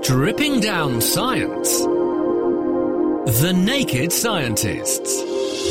Stripping down science. The Naked Scientists.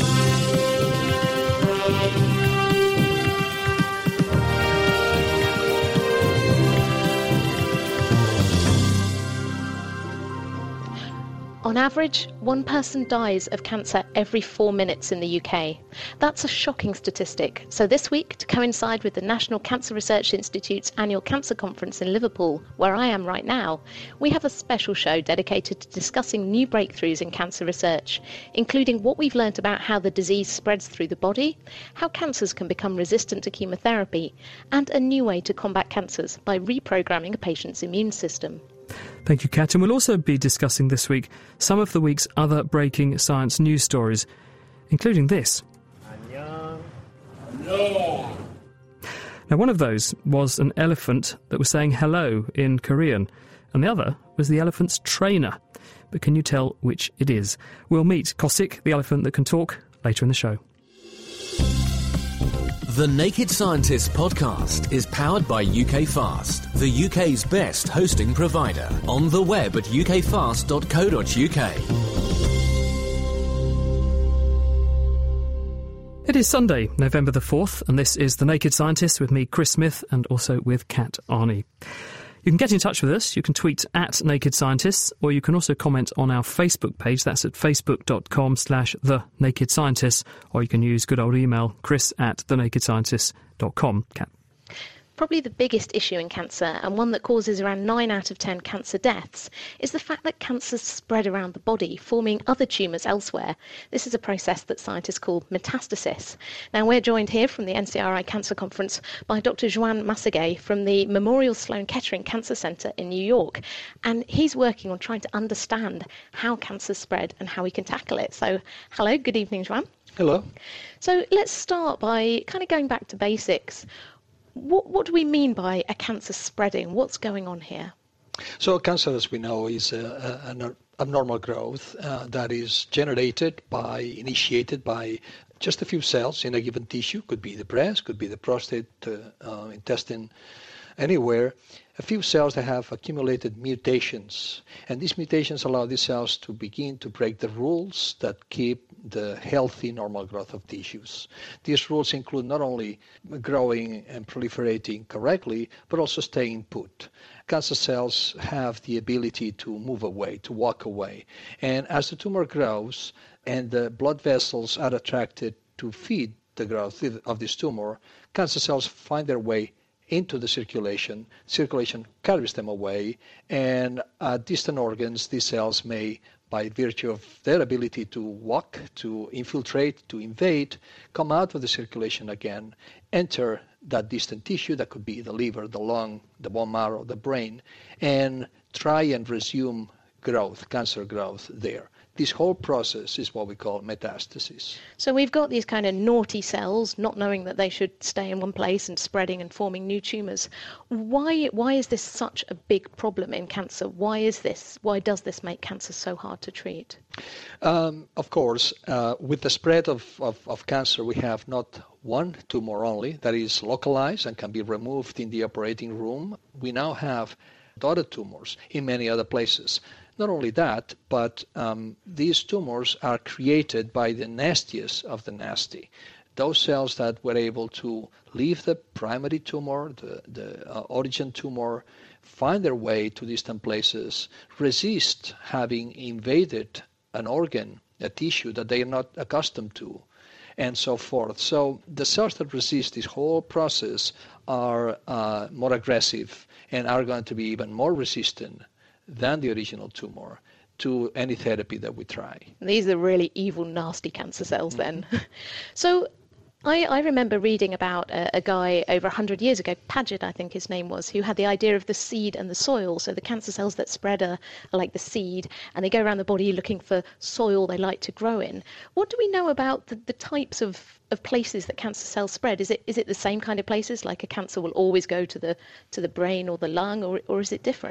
On average, one person dies of cancer every 4 minutes in the UK. That's a shocking statistic. So this week, to coincide with the National Cancer Research Institute's annual cancer conference in Liverpool, where I am right now, we have a special show dedicated to discussing new breakthroughs in cancer research, including what we've learnt about how the disease spreads through the body, how cancers can become resistant to chemotherapy, and a new way to combat cancers by reprogramming a patient's immune system. Thank you, Kat. And we'll also be discussing this week some of the week's other breaking science news stories, including this. Now, one of those was an elephant that was saying hello in Korean, and the other was the elephant's trainer. But can you tell which it is? We'll meet Kosik, the elephant that can talk, later in the show. The Naked Scientists podcast is powered by UK Fast, the UK's best hosting provider. On the web at ukfast.co.uk. It is Sunday, November the 4th, and this is The Naked Scientists with me, Chris Smith, and also with Kat Arney. You can get in touch with us. You can tweet at Naked Scientists, or you can also comment on our Facebook page. That's at facebook.com/The Naked Scientists, or you can use good old email, chris@thenakedscientists.com. Kat. Probably the biggest issue in cancer, and one that causes around 9 out of 10 cancer deaths, is the fact that cancers spread around the body, forming other tumours elsewhere. This is a process that scientists call metastasis. Now, we're joined here from the NCRI Cancer Conference by Dr. Joan Massaguet from the Memorial Sloan Kettering Cancer Centre in New York, and he's working on trying to understand how cancers spread and how we can tackle it. So, hello, good evening, Joan. Hello. So, let's start by kind of going back to basics. What do we mean by a cancer spreading? What's going on here? So cancer, as we know, is an abnormal growth that is initiated by just a few cells in a given tissue. Could be the breast, could be the prostate, intestine, anywhere. A few cells that have accumulated mutations, and these mutations allow these cells to begin to break the rules that keep the healthy normal growth of tissues. These rules include not only growing and proliferating correctly, but also staying put. Cancer cells have the ability to move away, to walk away. And as the tumor grows and the blood vessels are attracted to feed the growth of this tumor, cancer cells find their way into the circulation carries them away, and distant organs, these cells may, by virtue of their ability to walk, to infiltrate, to invade, come out of the circulation again, enter that distant tissue, that could be the liver, the lung, the bone marrow, the brain, and try and resume growth, cancer growth there. This whole process is what we call metastasis. So we've got these kind of naughty cells, not knowing that they should stay in one place and spreading and forming new tumours. Why is this such a big problem in cancer? Why does this make cancer so hard to treat? Of course, with the spread of cancer, we have not one tumor only that is localized and can be removed in the operating room. We now have other tumors in many other places. Not only that, but these tumors are created by the nastiest of the nasty. Those cells that were able to leave the primary tumor, the origin tumor, find their way to distant places, resist having invaded an organ, a tissue that they are not accustomed to, and so forth. So the cells that resist this whole process are more aggressive and are going to be even more resistant than the original tumor to any therapy that we try. These are really evil, nasty cancer cells then. So I remember reading about a guy over 100 years ago, Paget I think his name was, who had the idea of the seed and the soil. So the cancer cells that spread are like the seed, and they go around the body looking for soil they like to grow in. What do we know about the types of places that cancer cells spread? Is it the same kind of places, like a cancer will always go to the brain or the lung, or is it different?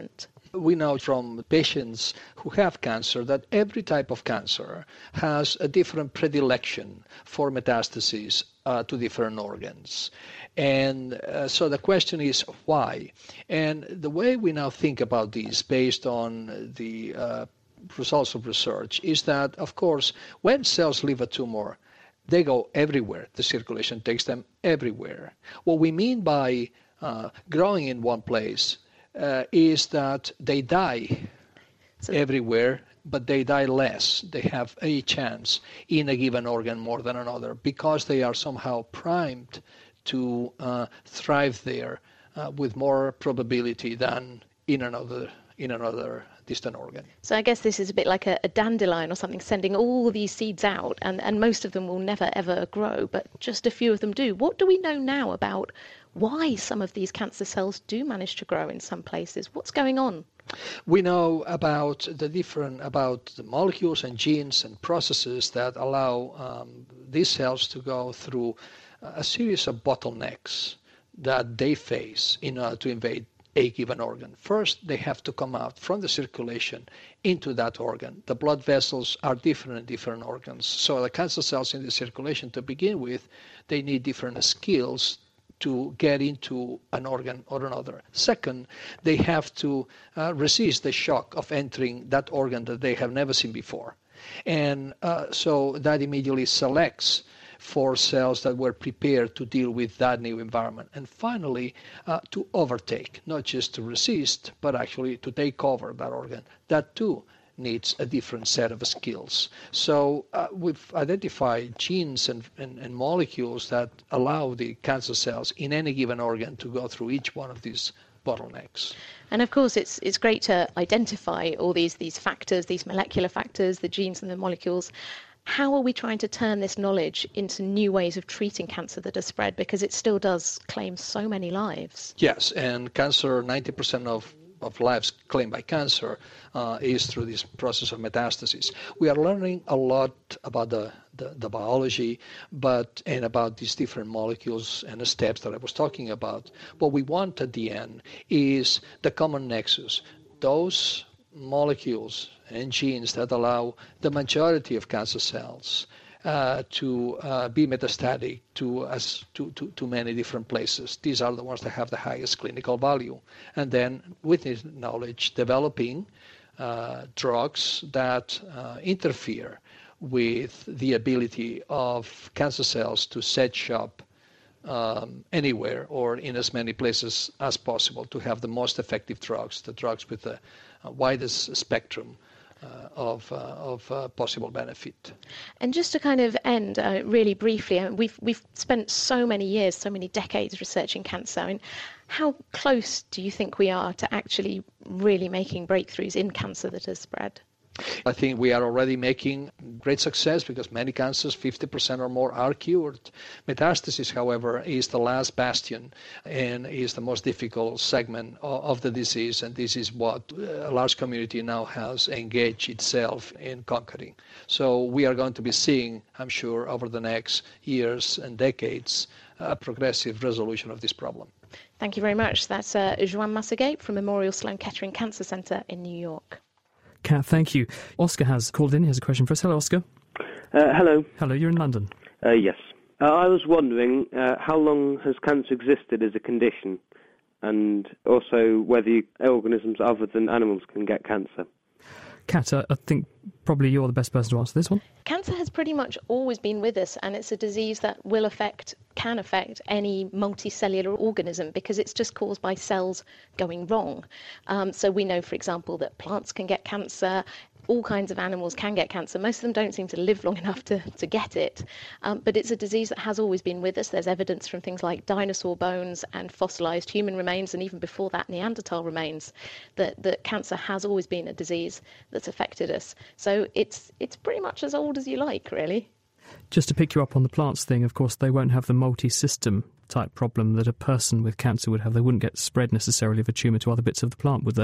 We know from patients who have cancer that every type of cancer has a different predilection for metastases to different organs. And so the question is why? And the way we now think about this based on the results of research is that, of course, when cells leave a tumor, they go everywhere. The circulation takes them everywhere. What we mean by growing in one place is that they die everywhere, but they die less. They have a chance in a given organ more than another because they are somehow primed to thrive there with more probability than in another distant organ. So I guess this is a bit like a dandelion or something, sending all these seeds out, and most of them will never ever grow, but just a few of them do. What do we know now about why some of these cancer cells do manage to grow in some places? What's going on? We know about the molecules and genes and processes that allow these cells to go through a series of bottlenecks that they face in order to invade a given organ. First, they have to come out from the circulation into that organ. The blood vessels are different in different organs. So the cancer cells in the circulation to begin with, they need different skills to get into an organ or another. Second, they have to resist the shock of entering that organ that they have never seen before. And so that immediately selects for cells that were prepared to deal with that new environment. And finally, to overtake, not just to resist, but actually to take over that organ. That too needs a different set of skills. So we've identified genes and molecules that allow the cancer cells in any given organ to go through each one of these bottlenecks. And of course, it's great to identify all these factors, these molecular factors, the genes and the molecules. How are we trying to turn this knowledge into new ways of treating cancer that are spread? Because it still does claim so many lives. Yes, and cancer, 90% of lives claimed by cancer is through this process of metastasis. We are learning a lot about the biology, and about these different molecules and the steps that I was talking about. What we want at the end is the common nexus. Those molecules and genes that allow the majority of cancer cells to be metastatic to many different places. These are the ones that have the highest clinical value. And then with this knowledge, developing drugs that interfere with the ability of cancer cells to set shop anywhere or in as many places as possible to have the most effective drugs, the drugs with the widest spectrum of possible benefit. And just to kind of end really briefly, we've spent so many years, so many decades researching cancer. I mean, how close do you think we are to actually really making breakthroughs in cancer that has spread? I think we are already making great success because many cancers, 50% or more, are cured. Metastasis, however, is the last bastion and is the most difficult segment of the disease, and this is what a large community now has engaged itself in conquering. So we are going to be seeing, I'm sure, over the next years and decades, a progressive resolution of this problem. Thank you very much. That's Joan Massaguet from Memorial Sloan Kettering Cancer Center in New York. Kat, thank you. Oscar has called in. He has a question for us. Hello, Oscar. Hello. Hello, you're in London. Yes. I was wondering how long has cancer existed as a condition, and also whether organisms other than animals can get cancer. Kat, I think probably you're the best person to answer this one. Cancer has pretty much always been with us, and it's a disease that can affect any multicellular organism because it's just caused by cells going wrong. So we know, for example, that plants can get cancer. All kinds of animals can get cancer. Most of them don't seem to live long enough to get it. But it's a disease that has always been with us. There's evidence from things like dinosaur bones and fossilized human remains, and even before that, Neanderthal remains, that cancer has always been a disease that's affected us. So it's pretty much as old as you like, really. Just to pick you up on the plants thing, of course, they won't have the multi-system type problem that a person with cancer would have. They wouldn't get spread necessarily of a tumour to other bits of the plant, would they?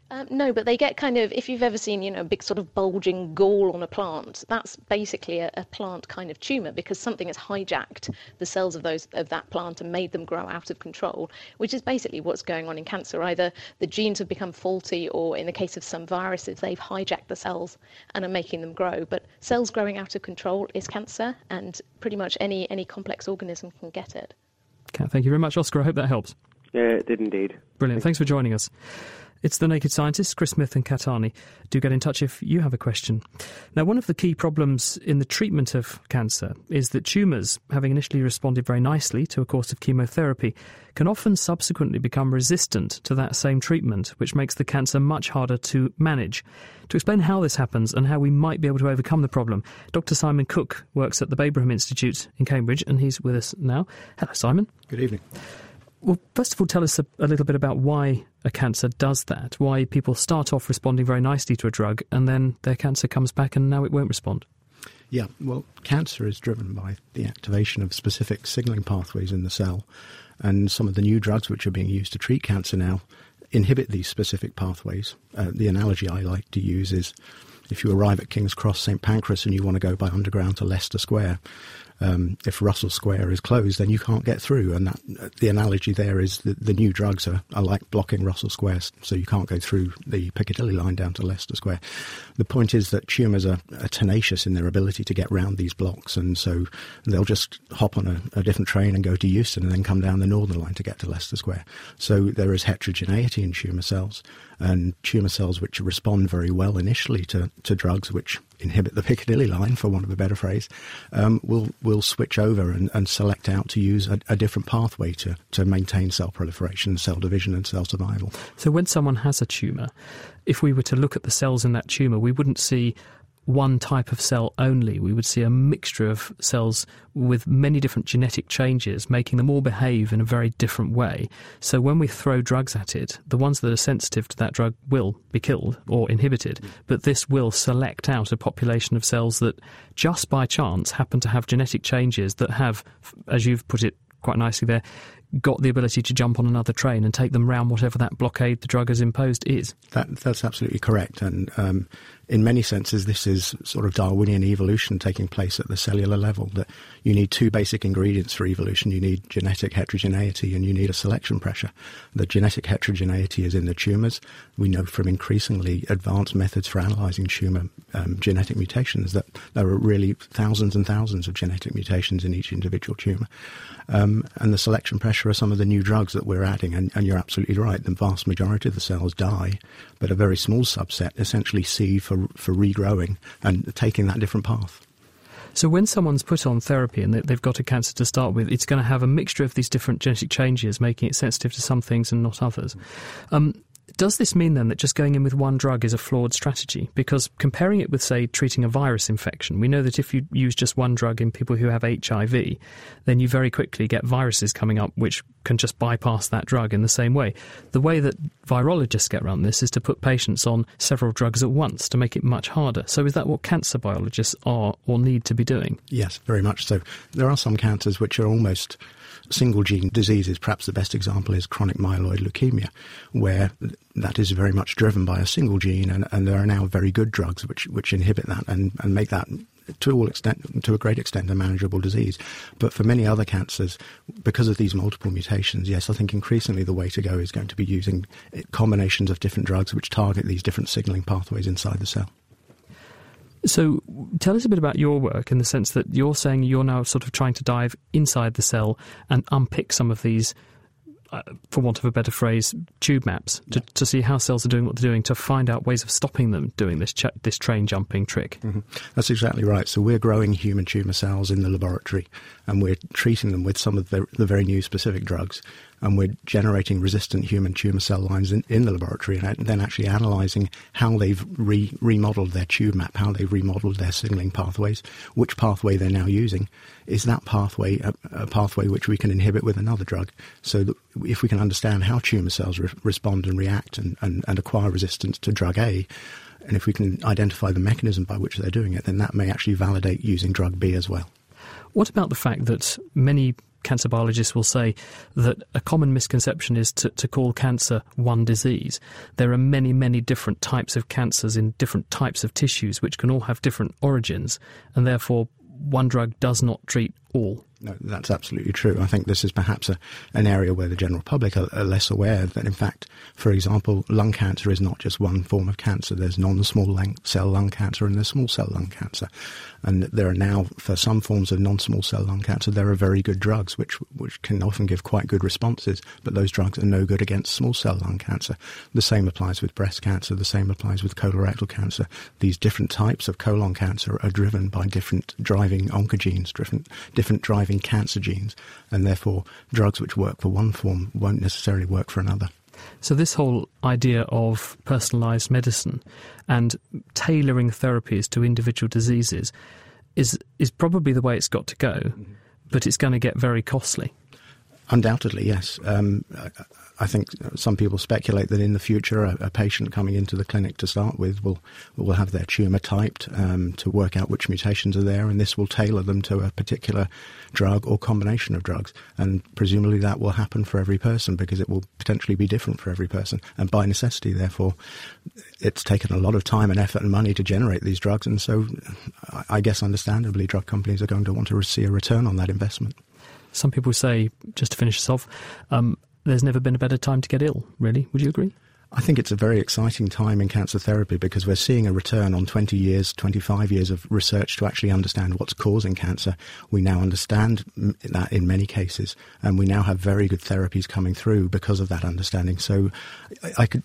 No, but they get kind of, if you've ever seen, a big sort of bulging gall on a plant, that's basically a plant kind of tumour, because something has hijacked the cells of that plant and made them grow out of control, which is basically what's going on in cancer. Either the genes have become faulty, or in the case of some viruses, they've hijacked the cells and are making them grow. But cells growing out of control is cancer, and pretty much any complex organism can get it. Kat, thank you very much. Oscar, I hope that helps. Yeah, it did indeed. Brilliant. Thanks for joining us. It's The Naked Scientists, Chris Smith and Kat Arney. Do get in touch if you have a question. Now, one of the key problems in the treatment of cancer is that tumours, having initially responded very nicely to a course of chemotherapy, can often subsequently become resistant to that same treatment, which makes the cancer much harder to manage. To explain how this happens and how we might be able to overcome the problem, Dr. Simon Cook works at the Babraham Institute in Cambridge, and he's with us now. Hello, Simon. Good evening. Well, first of all, tell us a little bit about why a cancer does that, why people start off responding very nicely to a drug and then their cancer comes back and now it won't respond. Yeah, well, cancer is driven by the activation of specific signalling pathways in the cell, and some of the new drugs which are being used to treat cancer now inhibit these specific pathways. The analogy I like to use is if you arrive at King's Cross, St Pancras, and you want to go by underground to Leicester Square, if Russell Square is closed, then you can't get through. And the analogy there is that the new drugs are like blocking Russell Square, so you can't go through the Piccadilly line down to Leicester Square. The point is that tumours are tenacious in their ability to get round these blocks, and so they'll just hop on a different train and go to Euston and then come down the Northern Line to get to Leicester Square. So there is heterogeneity in tumour cells, and tumour cells which respond very well initially to drugs which inhibit the Piccadilly line, for want of a better phrase, will switch over and select out to use a different pathway to maintain cell proliferation, cell division and cell survival. So when someone has a tumour, if we were to look at the cells in that tumour, we wouldn't see one type of cell only. We would see a mixture of cells with many different genetic changes, making them all behave in a very different way. So when we throw drugs at it, the ones that are sensitive to that drug will be killed or inhibited, but this will select out a population of cells that just by chance happen to have genetic changes that have, as you've put it quite nicely there, got the ability to jump on another train and take them round whatever that blockade the drug has imposed is. That's absolutely correct. And in many senses, this is sort of Darwinian evolution taking place at the cellular level, that you need two basic ingredients for evolution. You need genetic heterogeneity and you need a selection pressure. The genetic heterogeneity is in the tumours. We know from increasingly advanced methods for analysing tumour genetic mutations that there are really thousands and thousands of genetic mutations in each individual tumour. And the selection pressure are some of the new drugs that we're adding, and you're absolutely right, the vast majority of the cells die, but a very small subset essentially see for regrowing and taking that different path. So when someone's put on therapy and they've got a cancer to start with, it's going to have a mixture of these different genetic changes, making it sensitive to some things and not others. Does this mean then that just going in with one drug is a flawed strategy? Because comparing it with, say, treating a virus infection, we know that if you use just one drug in people who have HIV, then you very quickly get viruses coming up which can just bypass that drug in the same way. The way that virologists get around this is to put patients on several drugs at once to make it much harder. So is that what cancer biologists are or need to be doing? Yes, very much so. There are some cancers which are almost single-gene diseases. Perhaps the best example is chronic myeloid leukemia, where that is very much driven by a single gene, and there are now very good drugs which inhibit that and make that to a great extent a manageable disease. But for many other cancers, because of these multiple mutations, yes, I think increasingly the way to go is going to be using combinations of different drugs which target these different signalling pathways inside the cell. So tell us a bit about your work in the sense that you're saying you're now sort of trying to dive inside the cell and unpick some of these, for want of a better phrase, tube maps to see how cells are doing what they're doing, to find out ways of stopping them doing this train jumping trick. Mm-hmm. That's exactly right. So we're growing human tumour cells in the laboratory and we're treating them with some of the very new specific drugs, and we're generating resistant human tumour cell lines in the laboratory and then actually analysing how they've remodelled their tube map, how they've remodelled their signalling pathways, which pathway they're now using. Is that pathway a pathway which we can inhibit with another drug? So that if we can understand how tumour cells respond and react and acquire resistance to drug A, and if we can identify the mechanism by which they're doing it, then that may actually validate using drug B as well. What about the fact that many cancer biologists will say that a common misconception is to call cancer one disease. There are many, many different types of cancers in different types of tissues which can all have different origins, and therefore one drug does not treat all. No, that's absolutely true. I think this is perhaps an area where the general public are less aware that, in fact, for example, lung cancer is not just one form of cancer. There's non-small cell lung cancer and there's small cell lung cancer. And there are now, for some forms of non-small cell lung cancer, there are very good drugs which can often give quite good responses, but those drugs are no good against small cell lung cancer. The same applies with breast cancer. The same applies with colorectal cancer. These different types of colon cancer are driven by different driving oncogenes, different driving cancer genes, and therefore drugs which work for one form won't necessarily work for another. So this whole idea of personalised medicine and tailoring therapies to individual diseases is probably the way it's got to go, but it's going to get very costly. Undoubtedly, yes. I think some people speculate that in the future a patient coming into the clinic to start with will have their tumour typed to work out which mutations are there, and this will tailor them to a particular drug or combination of drugs. And presumably that will happen for every person because it will potentially be different for every person. And by necessity, therefore, it's taken a lot of time and effort and money to generate these drugs. And so I guess understandably drug companies are going to want to see a return on that investment. Some people say, just to finish this off, there's never been a better time to get ill, really. Would you agree? I think it's a very exciting time in cancer therapy because we're seeing a return on 20 years, 25 years of research to actually understand what's causing cancer. We now understand that in many cases, and we now have very good therapies coming through because of that understanding. So I could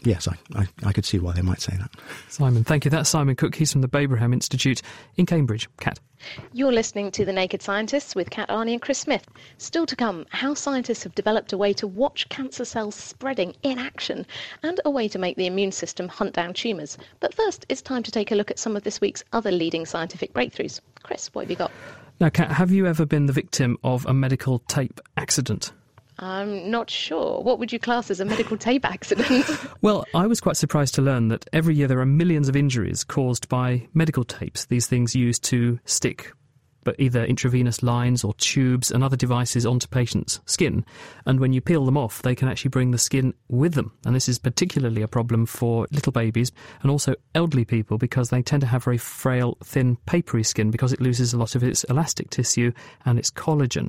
see why they might say that. Simon, thank you. That's Simon Cook. He's from the Babraham Institute in Cambridge. Kat. You're listening to The Naked Scientists with Kat Arney and Chris Smith. Still to come, how scientists have developed a way to watch cancer cells spreading in action and a way to make the immune system hunt down tumours. But first, it's time to take a look at some of this week's other leading scientific breakthroughs. Chris, what have you got? Now, Kat, have you ever been the victim of a medical tape accident? I'm not sure. What would you class as a medical tape accident? Well, I was quite surprised to learn that every year there are millions of injuries caused by medical tapes, these things used to stick but either intravenous lines or tubes and other devices onto patients' skin. And when you peel them off, they can actually bring the skin with them. And this is particularly a problem for little babies and also elderly people because they tend to have very frail, thin, papery skin because it loses a lot of its elastic tissue and its collagen.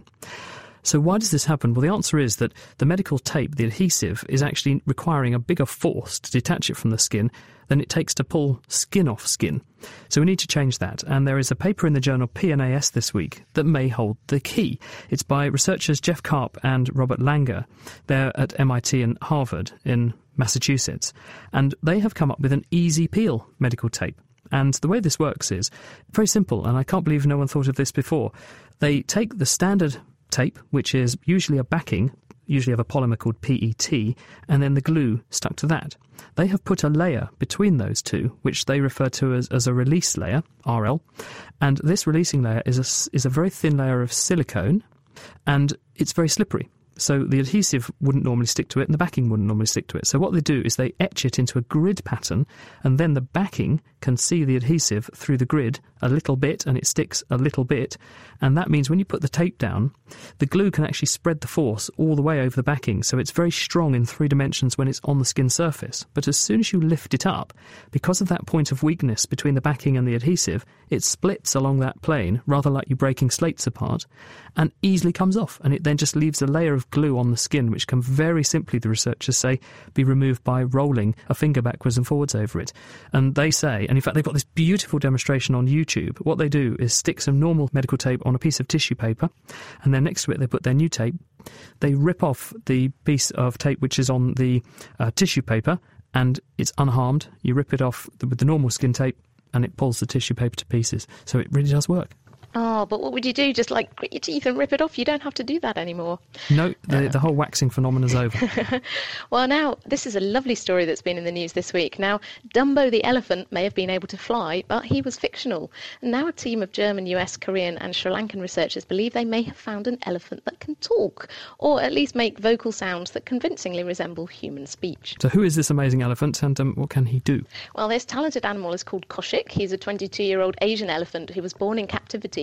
So why does this happen? Well, the answer is that the medical tape, the adhesive, is actually requiring a bigger force to detach it from the skin than it takes to pull skin off skin. So we need to change that. And there is a paper in the journal PNAS this week that may hold the key. It's by researchers Jeff Karp and Robert Langer. They're at MIT and Harvard in Massachusetts. And they have come up with an easy peel medical tape. And the way this works is very simple, and I can't believe no one thought of this before. They take the standard tape, which is usually a backing, usually of a polymer called PET, and then the glue stuck to that. They have put a layer between those two, which they refer to as a release layer, RL, and this releasing layer is a very thin layer of silicone, and it's very slippery. So the adhesive wouldn't normally stick to it and the backing wouldn't normally stick to it. So what they do is they etch it into a grid pattern, and then the backing can see the adhesive through the grid a little bit and it sticks a little bit. And that means when you put the tape down, the glue can actually spread the force all the way over the backing. So it's very strong in 3 dimensions when it's on the skin surface. But as soon as you lift it up, because of that point of weakness between the backing and the adhesive, it splits along that plane, rather like you're breaking slates apart, and easily comes off. And it then just leaves a layer of glue on the skin, which can very simply, the researchers say, be removed by rolling a finger backwards and forwards over it. And they say, and in fact they've got this beautiful demonstration on YouTube, what they do is stick some normal medical tape on a piece of tissue paper, and then next to it they put their new tape. They rip off the piece of tape which is on the tissue paper, and it's unharmed. You rip it off with the normal skin tape and it pulls the tissue paper to pieces. So it really does work. Oh, but what would you do? Just like grit your teeth and rip it off? You don't have to do that anymore. No, the whole waxing phenomenon is over. Well, now, this is a lovely story that's been in the news this week. Now, Dumbo the elephant may have been able to fly, but he was fictional. And now a team of German, US, Korean and Sri Lankan researchers believe they may have found an elephant that can talk, or at least make vocal sounds that convincingly resemble human speech. So who is this amazing elephant and what can he do? Well, this talented animal is called Koshik. He's a 22-year-old Asian elephant who was born in captivity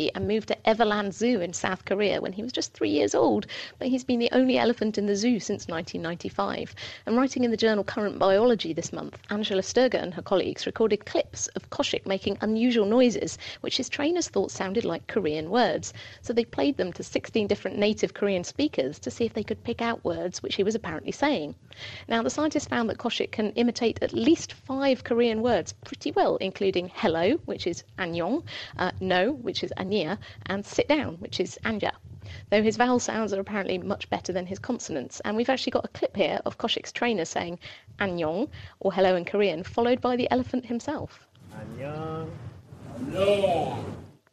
university and moved to Everland Zoo in South Korea when he was just 3 years old. But he's been the only elephant in the zoo since 1995. And writing in the journal Current Biology this month, Angela Sturger and her colleagues recorded clips of Koshik making unusual noises, which his trainers thought sounded like Korean words. So they played them to 16 different native Korean speakers to see if they could pick out words which he was apparently saying. Now, the scientists found that Koshik can imitate at least 5 Korean words pretty well, including hello, which is annyeong, no, which is anya, and sit down, which is anja. Though his vowel sounds are apparently much better than his consonants. And we've actually got a clip here of Koshik's trainer saying annyeong, or hello in Korean, followed by the elephant himself. Annyeong. Annyeong.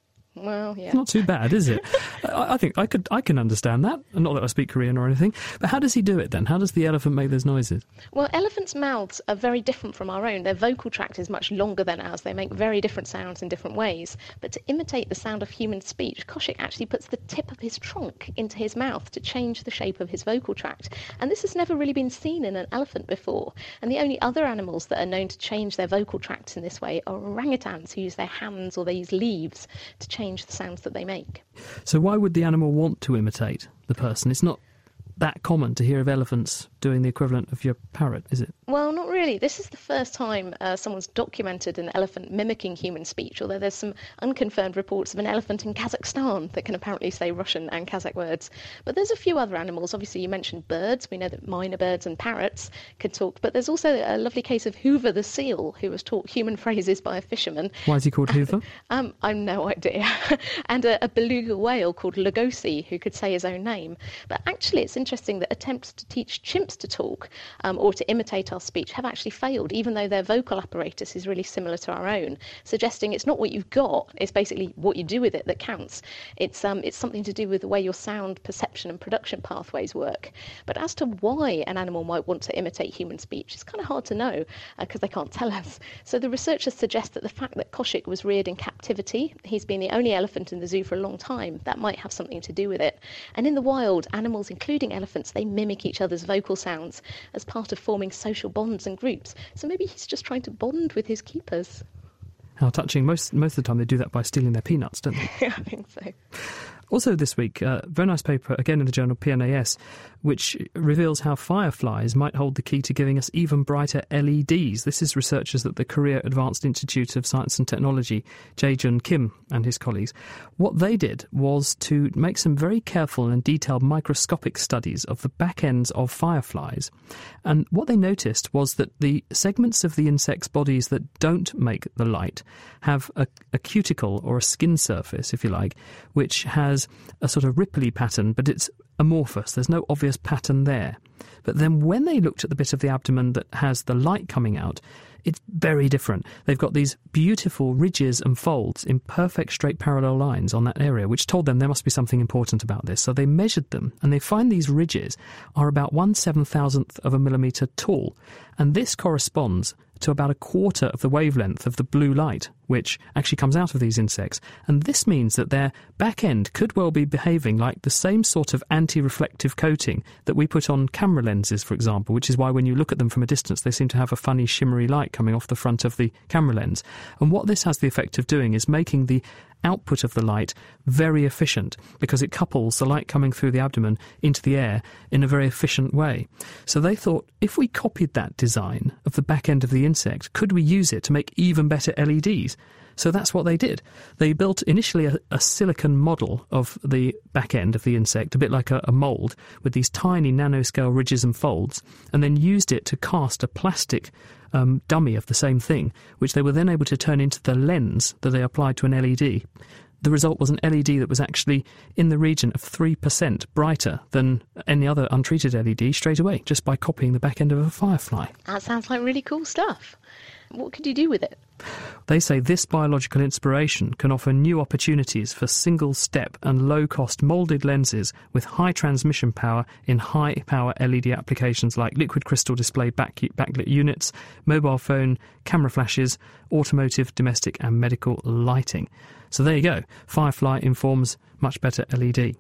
Well, yeah. It's not too bad, is it? I think I can understand that. Not that I speak Korean or anything. But how does he do it then? How does the elephant make those noises? Well, elephants' mouths are very different from our own. Their vocal tract is much longer than ours. They make very different sounds in different ways. But to imitate the sound of human speech, Koshik actually puts the tip of his trunk into his mouth to change the shape of his vocal tract. And this has never really been seen in an elephant before. And the only other animals that are known to change their vocal tracts in this way are orangutans, who use their hands or they use leaves to change the sounds that they make. So why would the animal want to imitate the person? It's not that common to hear of elephants doing the equivalent of your parrot, is it? Well, not really. This is the first time someone's documented an elephant mimicking human speech, although there's some unconfirmed reports of an elephant in Kazakhstan that can apparently say Russian and Kazakh words. But there's a few other animals. Obviously, you mentioned birds. We know that myna birds and parrots can talk, but there's also a lovely case of Hoover the seal, who was taught human phrases by a fisherman. Why is he called Hoover? I've no idea. And a beluga whale called Lugosi, who could say his own name. But actually, it's interesting that attempts to teach chimps to talk or to imitate our speech have actually failed, even though their vocal apparatus is really similar to our own, suggesting it's not what you've got, it's basically what you do with it that counts. It's something to do with the way your sound perception and production pathways work. But as to why an animal might want to imitate human speech, it's kind of hard to know because they can't tell us. So the researchers suggest that the fact that Koshik was reared in captivity, he's been the only elephant in the zoo for a long time, that might have something to do with it. And in the wild, animals, including elephants, they mimic each other's vocal sounds as part of forming social bonds and groups. So maybe he's just trying to bond with his keepers. How touching. Most of the time they do that by stealing their peanuts, don't they? I think so. Also this week, a very nice paper, again in the journal PNAS, which reveals how fireflies might hold the key to giving us even brighter LEDs. This is researchers at the Korea Advanced Institute of Science and Technology, Jae-jun Kim and his colleagues. What they did was to make some very careful and detailed microscopic studies of the back ends of fireflies. And what they noticed was that the segments of the insects' bodies that don't make the light have a cuticle or a skin surface, if you like, which has a sort of ripply pattern, but it's amorphous. There's no obvious pattern there. But then when they looked at the bit of the abdomen that has the light coming out, it's very different. They've got these beautiful ridges and folds in perfect straight parallel lines on that area, which told them there must be something important about this. So they measured them, and they find these ridges are about 1/7,000th of a millimetre tall. And this corresponds to about a quarter of the wavelength of the blue light, which actually comes out of these insects. And this means that their back end could well be behaving like the same sort of anti-reflective coating that we put on camera lenses, for example, which is why when you look at them from a distance, they seem to have a funny shimmery light coming off the front of the camera lens. And what this has the effect of doing is making the output of the light very efficient, because it couples the light coming through the abdomen into the air in a very efficient way. So they thought, if we copied that design of the back end of the insect, could we use it to make even better LEDs? So that's what they did. They built initially a silicon model of the back end of the insect, a bit like a mould, with these tiny nanoscale ridges and folds, and then used it to cast a plastic dummy of the same thing, which they were then able to turn into the lens that they applied to an LED. The result was an LED that was actually in the region of 3% brighter than any other untreated LED straight away, just by copying the back end of a firefly. That sounds like really cool stuff. What could you do with it? They say this biological inspiration can offer new opportunities for single-step and low-cost moulded lenses with high transmission power in high-power LED applications like liquid crystal display backlit units, mobile phone, camera flashes, automotive, domestic and medical lighting. So there you go. Firefly informs much better LED.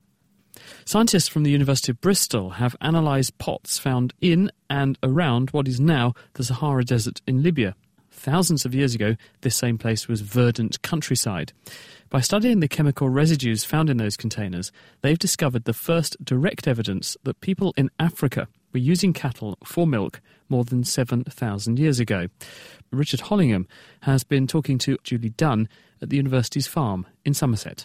Scientists from the University of Bristol have analysed pots found in and around what is now the Sahara Desert in Libya. thousands of years ago, this same place was verdant countryside. By studying the chemical residues found in those containers, they've discovered the first direct evidence that people in Africa were using cattle for milk more than 7,000 years ago. Richard Hollingham has been talking to Julie Dunn at the university's farm in Somerset.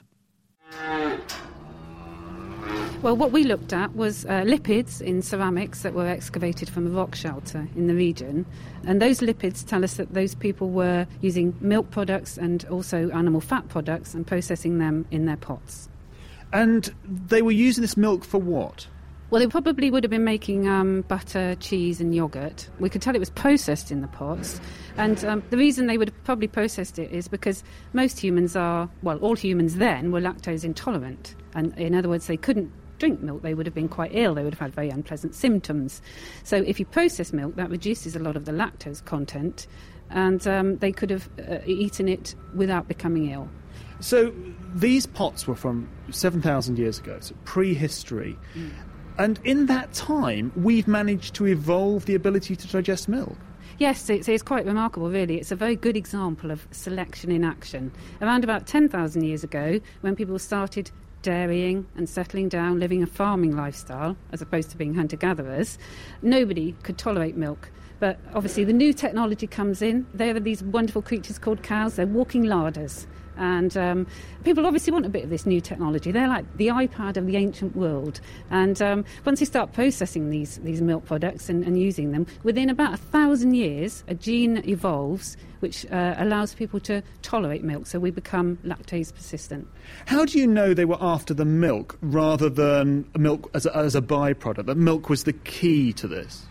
Well, what we looked at was lipids in ceramics that were excavated from a rock shelter in the region. And those lipids tell us that those people were using milk products and also animal fat products and processing them in their pots. And they were using this milk for what? Well, they probably would have been making butter, cheese and yoghurt. We could tell it was processed in the pots. And the reason they would have probably processed it is because most humans all humans then were lactose intolerant. And in other words, they couldn't drink milk. They would have been quite ill. They would have had very unpleasant symptoms. So if you process milk, that reduces a lot of the lactose content, and they could have eaten it without becoming ill. So these pots were from 7,000 years ago, so prehistory. And in that time, we've managed to evolve the ability to digest milk. Yes, it's quite remarkable, really. It's a very good example of selection in action. Around about 10,000 years ago, when people started dairying and settling down, living a farming lifestyle, as opposed to being hunter-gatherers, nobody could tolerate milk. But obviously the new technology comes in. There are these wonderful creatures called cows. They're walking larders. And people obviously want a bit of this new technology. They're like the iPad of the ancient world. And once you start processing these milk products and using them, within about 1,000 years, a gene evolves which allows people to tolerate milk, so we become lactase persistent. How do you know they were after the milk rather than milk as a byproduct, that milk was the key to this?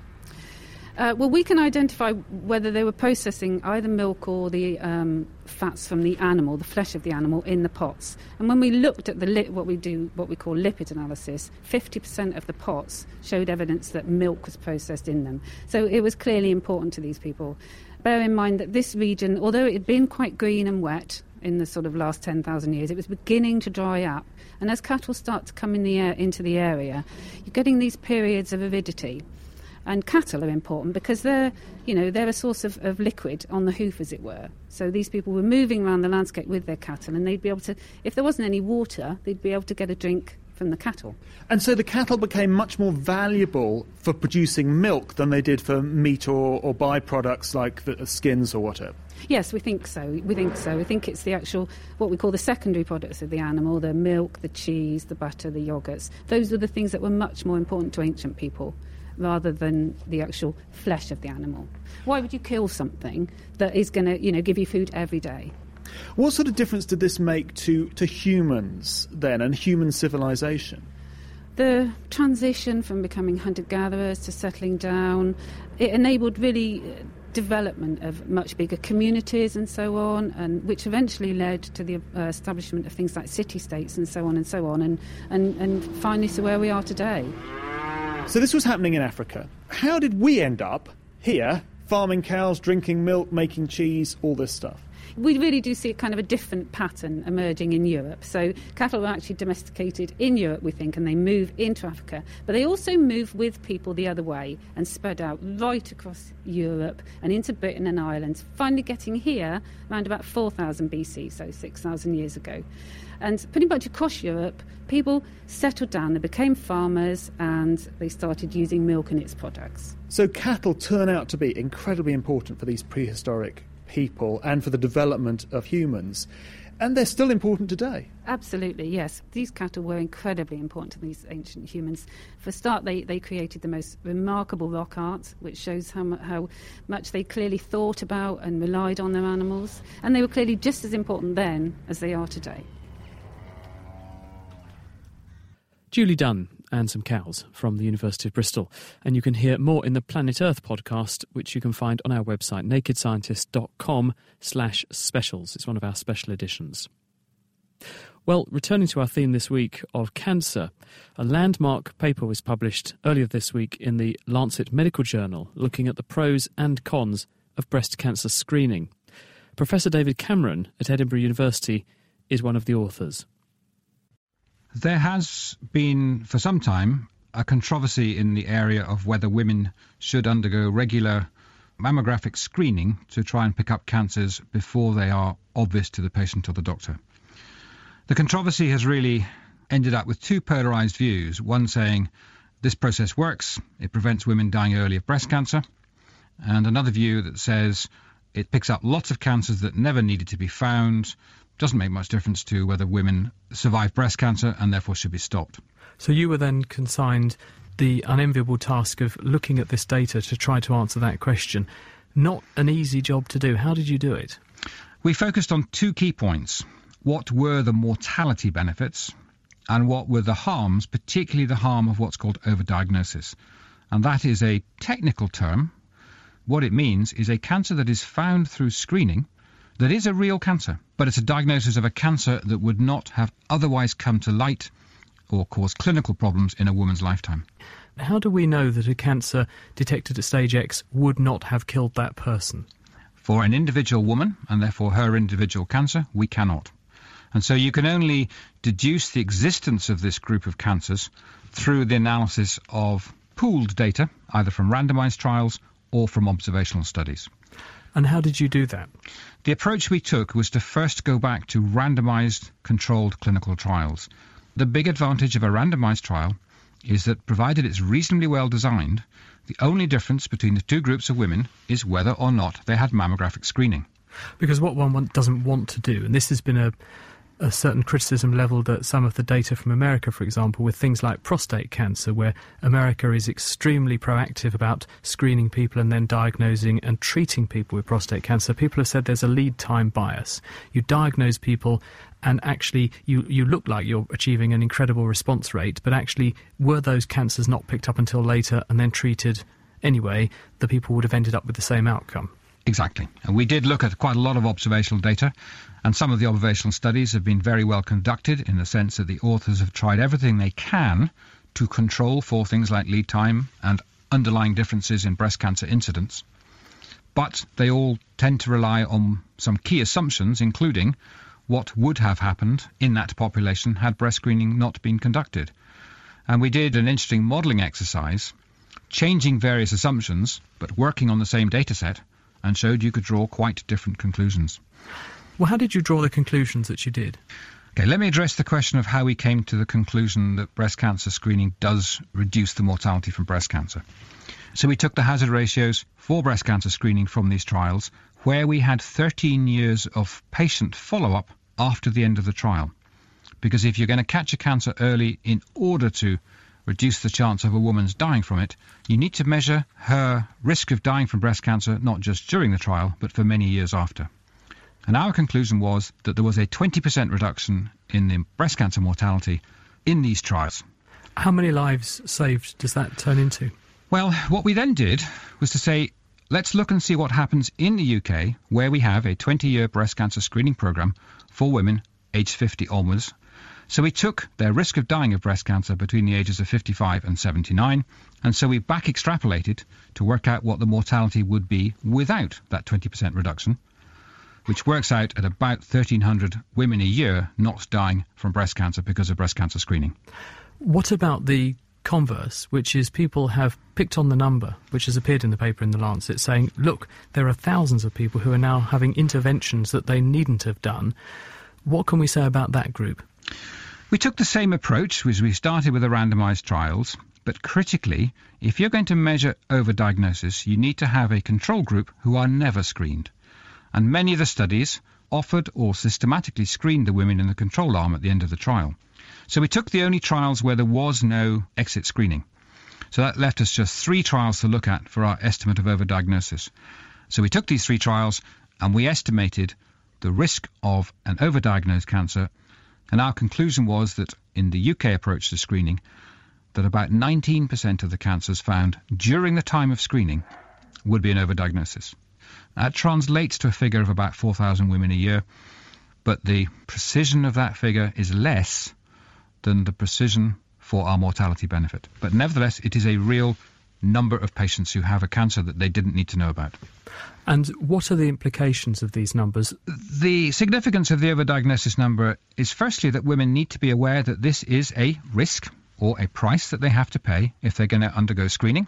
Well, we can identify whether they were processing either milk or the fats from the animal, the flesh of the animal, in the pots. And when we looked at what we call lipid analysis, 50% of the pots showed evidence that milk was processed in them. So it was clearly important to these people. Bear in mind that this region, although it had been quite green and wet in the sort of last 10,000 years, it was beginning to dry up. And as cattle start to come into the area, you're getting these periods of aridity. And cattle are important because they're a source of liquid on the hoof, as it were. So these people were moving around the landscape with their cattle, and they'd be able to, if there wasn't any water, they'd be able to get a drink from the cattle. And so the cattle became much more valuable for producing milk than they did for meat or byproducts like the skins or whatever. Yes, we think so. We think it's the actual, what we call the secondary products of the animal, the milk, the cheese, the butter, the yoghurts. Those were the things that were much more important to ancient people, rather than the actual flesh of the animal. Why would you kill something that is going to, give you food every day? What sort of difference did this make to humans then and human civilization? The transition from becoming hunter-gatherers to settling down, it enabled really development of much bigger communities and so on, and which eventually led to the establishment of things like city-states and so on, and finally to where we are today. So this was happening in Africa. How did we end up here, farming cows, drinking milk, making cheese, all this stuff? We really do see a kind of a different pattern emerging in Europe. So cattle were actually domesticated in Europe, we think, and they move into Africa. But they also move with people the other way and spread out right across Europe and into Britain and Ireland, finally getting here around about 4,000 BC, so 6,000 years ago. And pretty much across Europe, people settled down, they became farmers, and they started using milk and its products. So cattle turn out to be incredibly important for these prehistoric people and for the development of humans. And they're still important today. Absolutely, yes. These cattle were incredibly important to these ancient humans. For a start, they created the most remarkable rock art, which shows how much they clearly thought about and relied on their animals. And they were clearly just as important then as they are today. Julie Dunn and some cows from the University of Bristol. And you can hear more in the Planet Earth podcast, which you can find on our website, nakedscientist.com/specials. It's one of our special editions. Well, returning to our theme this week of cancer, a landmark paper was published earlier this week in the Lancet Medical Journal looking at the pros and cons of breast cancer screening. Professor David Cameron at Edinburgh University is one of the authors. There has been, for some time, a controversy in the area of whether women should undergo regular mammographic screening to try and pick up cancers before they are obvious to the patient or the doctor. The controversy has really ended up with two polarised views, one saying this process works, it prevents women dying early of breast cancer, and another view that says it picks up lots of cancers that never needed to be found, doesn't make much difference to whether women survive breast cancer and therefore should be stopped. So you were then consigned the unenviable task of looking at this data to try to answer that question. Not an easy job to do. How did you do it? We focused on two key points. What were the mortality benefits and what were the harms, particularly the harm of what's called overdiagnosis. And that is a technical term. What it means is a cancer that is found through screening that is a real cancer, but it's a diagnosis of a cancer that would not have otherwise come to light or cause clinical problems in a woman's lifetime. How do we know that a cancer detected at stage X would not have killed that person? For an individual woman, and therefore her individual cancer, we cannot. And so you can only deduce the existence of this group of cancers through the analysis of pooled data, either from randomised trials or from observational studies. And how did you do that? The approach we took was to first go back to randomised controlled clinical trials. The big advantage of a randomised trial is that, provided it's reasonably well designed, the only difference between the two groups of women is whether or not they had mammographic screening. Because what one doesn't want to do, and this has been a certain criticism levelled at some of the data from America, for example, with things like prostate cancer, where America is extremely proactive about screening people and then diagnosing and treating people with prostate cancer. People have said there's a lead time bias. You diagnose people and actually you look like you're achieving an incredible response rate, but actually were those cancers not picked up until later and then treated anyway, the people would have ended up with the same outcome. Exactly. And we did look at quite a lot of observational data, and some of the observational studies have been very well conducted in the sense that the authors have tried everything they can to control for things like lead time and underlying differences in breast cancer incidence. But they all tend to rely on some key assumptions, including what would have happened in that population had breast screening not been conducted. And we did an interesting modelling exercise, changing various assumptions, but working on the same data set, and showed you could draw quite different conclusions. Well, how did you draw the conclusions that you did? Okay, let me address the question of how we came to the conclusion that breast cancer screening does reduce the mortality from breast cancer. So we took the hazard ratios for breast cancer screening from these trials, where we had 13 years of patient follow-up after the end of the trial. Because if you're going to catch a cancer early in order to reduce the chance of a woman's dying from it, you need to measure her risk of dying from breast cancer not just during the trial, but for many years after. And our conclusion was that there was a 20% reduction in the breast cancer mortality in these trials. How many lives saved does that turn into? Well, what we then did was to say, let's look and see what happens in the UK, where we have a 20-year breast cancer screening programme for women aged 50 onwards. So we took their risk of dying of breast cancer between the ages of 55 and 79, and so we back extrapolated to work out what the mortality would be without that 20% reduction, which works out at about 1,300 women a year not dying from breast cancer because of breast cancer screening. What about the converse, which is people have picked on the number, which has appeared in the paper in The Lancet, saying, look, there are thousands of people who are now having interventions that they needn't have done. What can we say about that group? We took the same approach as we started with the randomised trials, but critically, if you're going to measure overdiagnosis, you need to have a control group who are never screened. And many of the studies offered or systematically screened the women in the control arm at the end of the trial. So we took the only trials where there was no exit screening. So that left us just 3 trials to look at for our estimate of overdiagnosis. So we took these 3 trials and we estimated the risk of an overdiagnosed cancer, and our conclusion was that in the UK approach to screening, that about 19% of the cancers found during the time of screening would be an overdiagnosis. That translates to a figure of about 4,000 women a year, but the precision of that figure is less than the precision for our mortality benefit. But nevertheless, it is a real number of patients who have a cancer that they didn't need to know about. And what are the implications of these numbers? The significance of the overdiagnosis number is firstly that women need to be aware that this is a risk or a price that they have to pay if they're going to undergo screening.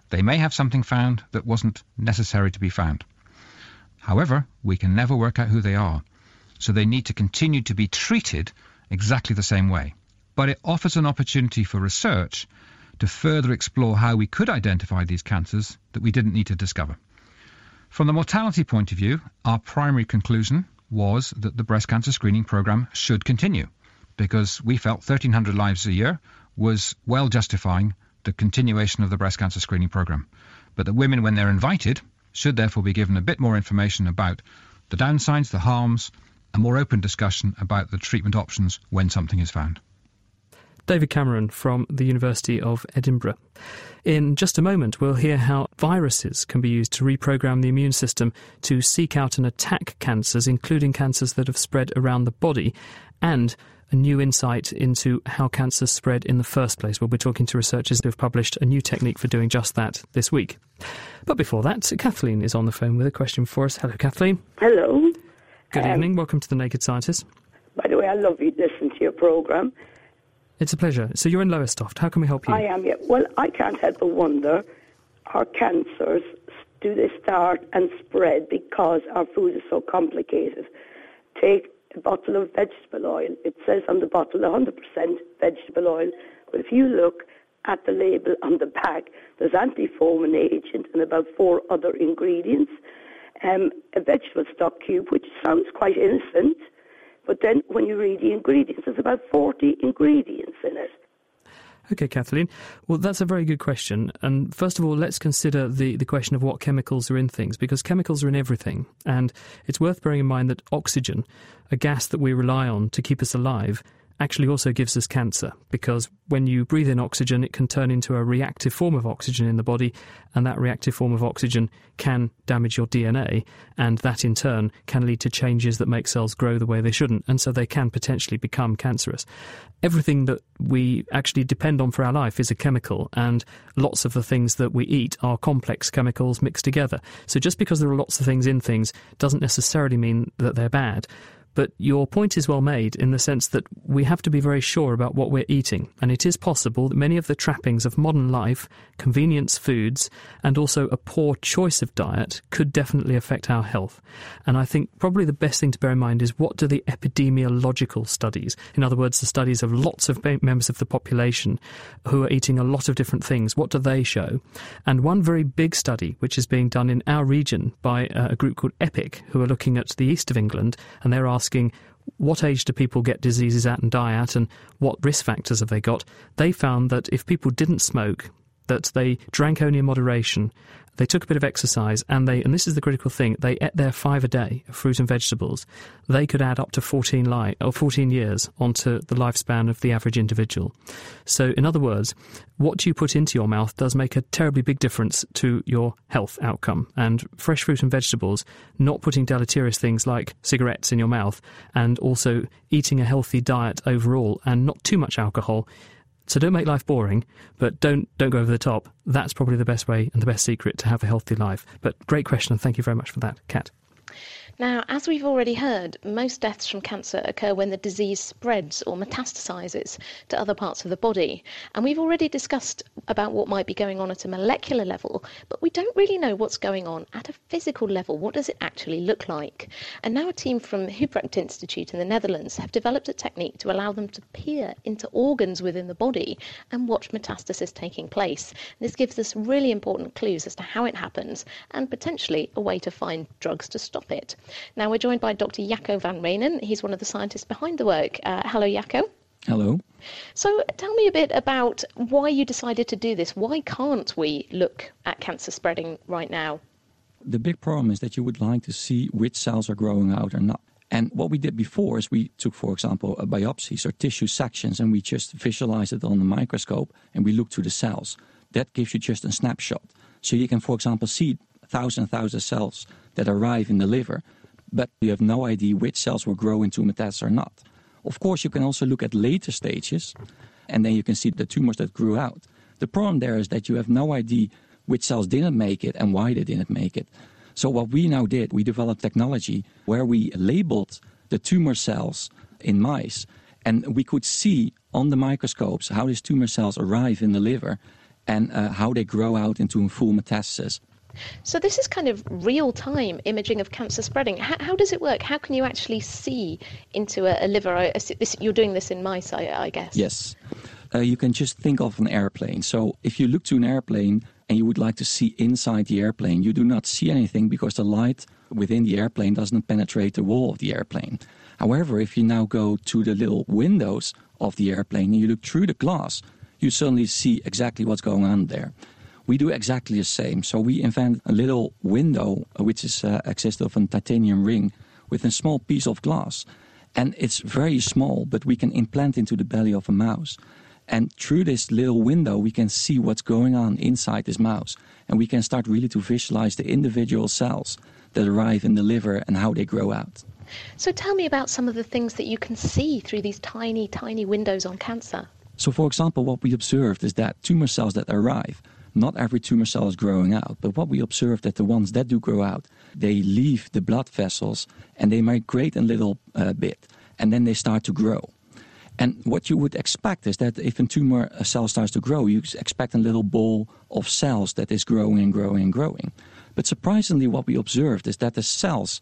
They may have something found that wasn't necessary to be found. However, we can never work out who they are, so they need to continue to be treated exactly the same way. But it offers an opportunity for research to further explore how we could identify these cancers that we didn't need to discover. From the mortality point of view, our primary conclusion was that the breast cancer screening program should continue, because we felt 1,300 lives a year was well justifying the continuation of the breast cancer screening program. But that women, when they're invited, should therefore be given a bit more information about the downsides, the harms, a more open discussion about the treatment options when something is found. David Cameron from the University of Edinburgh. In just a moment, we'll hear how viruses can be used to reprogram the immune system to seek out and attack cancers, including cancers that have spread around the body, and a new insight into how cancers spread in the first place. We'll be talking to researchers who have published a new technique for doing just that this week. But before that, Kathleen is on the phone with a question for us. Hello, Kathleen. Hello. Good evening. Welcome to The Naked Scientist. By the way, I love you listening to your programme. It's a pleasure. So you're in Lowestoft. How can we help you? I am, yeah. Well, I can't help but wonder, are cancers, do they start and spread because our food is so complicated? Take a bottle of vegetable oil. It says on the bottle 100% vegetable oil, but if you look at the label on the back, there's anti-foaming agent and about 4 other ingredients. A vegetable stock cube, which sounds quite innocent, but then when you read the ingredients, there's about 40 ingredients in it. OK, Kathleen. Well, that's a very good question. And first of all, let's consider the question of what chemicals are in things, because chemicals are in everything. And it's worth bearing in mind that oxygen, a gas that we rely on to keep us alive, actually also gives us cancer, because when you breathe in oxygen, it can turn into a reactive form of oxygen in the body, and that reactive form of oxygen can damage your DNA, and that in turn can lead to changes that make cells grow the way they shouldn't, and so they can potentially become cancerous. Everything that we actually depend on for our life is a chemical, and lots of the things that we eat are complex chemicals mixed together. So just because there are lots of things in things doesn't necessarily mean that they're bad. But your point is well made in the sense that we have to be very sure about what we're eating. And it is possible that many of the trappings of modern life, convenience foods, and also a poor choice of diet could definitely affect our health. And I think probably the best thing to bear in mind is, what do the epidemiological studies, in other words, the studies of lots of members of the population who are eating a lot of different things, what do they show? And one very big study, which is being done in our region by a group called EPIC, who are looking at the east of England, and they're asking what age do people get diseases at and die at, and what risk factors have they got. They found that if people didn't smoke, that they drank only in moderation, they took a bit of exercise, and this is the critical thing, they ate their 5 a day of fruit and vegetables, they could add up to 14 years onto the lifespan of the average individual. So, in other words, what you put into your mouth does make a terribly big difference to your health outcome. And fresh fruit and vegetables, not putting deleterious things like cigarettes in your mouth, and also eating a healthy diet overall, and not too much alcohol. So don't make life boring, but don't go over the top. That's probably the best way and the best secret to have a healthy life. But great question, and thank you very much for that, Kat. Now, as we've already heard, most deaths from cancer occur when the disease spreads or metastasizes to other parts of the body. And we've already discussed about what might be going on at a molecular level, but we don't really know what's going on at a physical level. What does it actually look like? And now a team from Hubrecht Institute in the Netherlands have developed a technique to allow them to peer into organs within the body and watch metastasis taking place. This gives us really important clues as to how it happens, and potentially a way to find drugs to stop it. Now we're joined by Dr. Jacco van Reenen. He's one of the scientists behind the work. Hello, Jacco. Hello. So tell me a bit about why you decided to do this. Why can't we look at cancer spreading right now? The big problem is that you would like to see which cells are growing out or not. And what we did before is we took, for example, biopsies or tissue sections, and we just visualized it on the microscope, and we looked to the cells. That gives you just a snapshot. So you can, for example, see thousands cells that arrive in the liver, but you have no idea which cells will grow into metastasis or not. Of course, you can also look at later stages, and then you can see the tumors that grew out. The problem there is that you have no idea which cells didn't make it and why they didn't make it. So what we now did, we developed technology where we labeled the tumor cells in mice, and we could see on the microscopes how these tumor cells arrive in the liver, and how they grow out into a full metastasis. So this is kind of real-time imaging of cancer spreading. How does it work? How can you actually see into a liver? You're doing this in mice, I guess. Yes. You can just think of an airplane. So if you look to an airplane and you would like to see inside the airplane, you do not see anything because the light within the airplane doesn't penetrate the wall of the airplane. However, if you now go to the little windows of the airplane and you look through the glass, you suddenly see exactly what's going on there. We do exactly the same. So we invent a little window which is consists of a titanium ring with a small piece of glass. And it's very small, but we can implant into the belly of a mouse. And through this little window, we can see what's going on inside this mouse. And we can start really to visualize the individual cells that arrive in the liver and how they grow out. So tell me about some of the things that you can see through these tiny, tiny windows on cancer. So, for example, what we observed is that tumor cells that arrive, not every tumor cell is growing out, but what we observed that the ones that do grow out, they leave the blood vessels and they migrate a little bit, and then they start to grow. And what you would expect is that if a tumor cell starts to grow, you expect a little ball of cells that is growing and growing and growing. But surprisingly, what we observed is that the cells